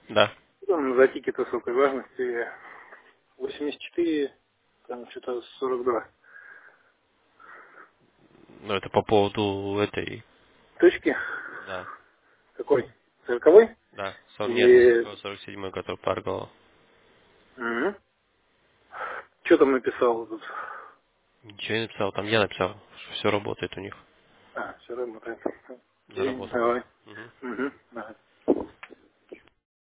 Да. Там за тикет высокой важности 84, там что-то 42 Ну, это по поводу этой... точки. Да. Какой? 40-й? Да. Нет, Или... 47-й, который Паргала. Что там написал тут? Ничего не написал, там я написал, что все работает у них. А, все работает. Окей, Заработал. давай. Мгм. Давай.